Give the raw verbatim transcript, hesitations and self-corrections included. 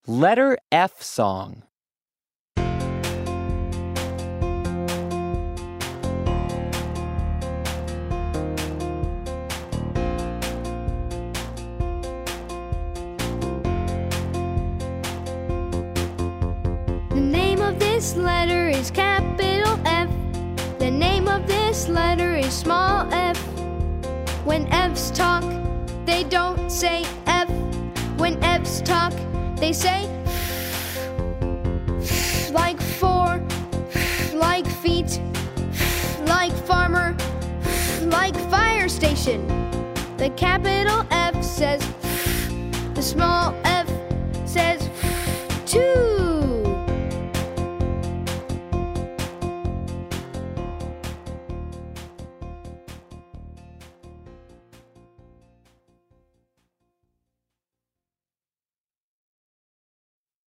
Letter F song. The name of this letter is capital F. The name of this letter is small f. When F's talk, they don't say F. When F's talk, they say like four, like feet, like farmer, like fire station. The capital F says, the small F